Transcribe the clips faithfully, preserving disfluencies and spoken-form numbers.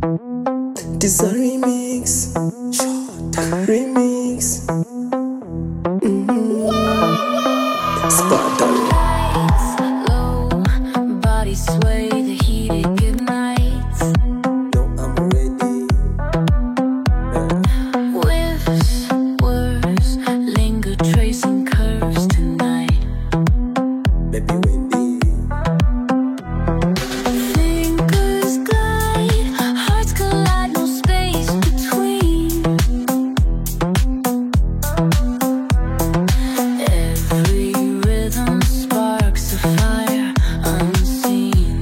This a remix, remix. Mm-hmm. Spartan. Lights low, body sway, the heat ignites. No, I'm ready. Yeah. Whiffs, words, linger, tracing curves tonight. Baby Wendy. Fingers glide, hearts collide, no space between. Every rhythm sparks a fire unseen.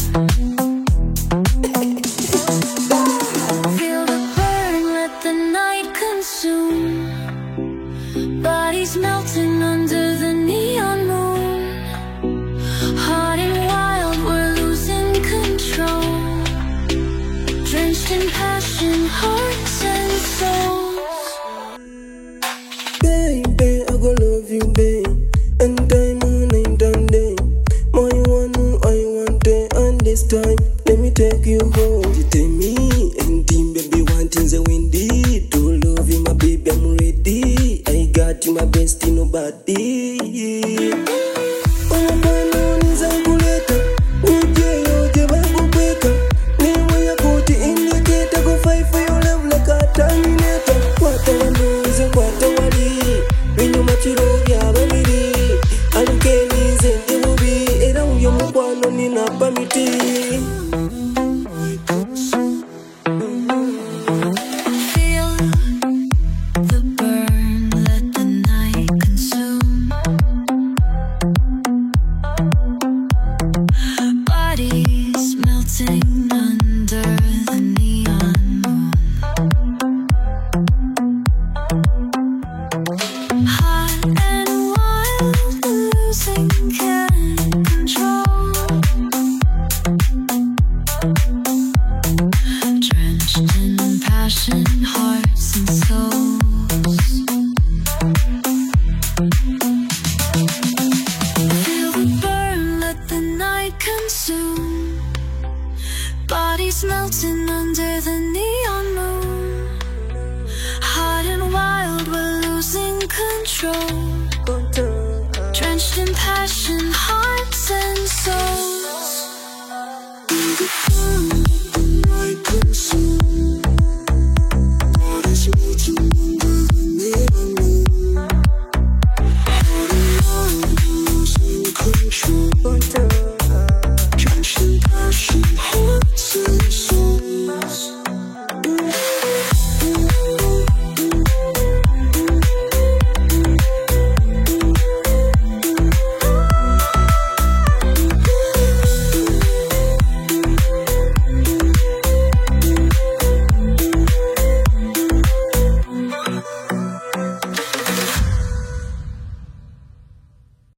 Feel the burn, let the night consume. Bodies melting under the neon moon. Hot and wild, we're losing control. Drenched in passion, hearts and souls. Baby, I go love you, babe. And time on night and day. More you want, more you want it. And this time, let me take you home. You tell me, and team, baby, one thing's a windy. To love you, my baby, I'm ready. I got you, my bestie, nobody. Feel the burn, let the night consume. Bodies melting under the neon moon. Hot and wild, losing control. Drenched in passion, hearts and souls. Feel the burn, let the night consume. Bodies melting under the neon moon. Hot and wild, we're losing control. Drenched in passion, hearts and souls.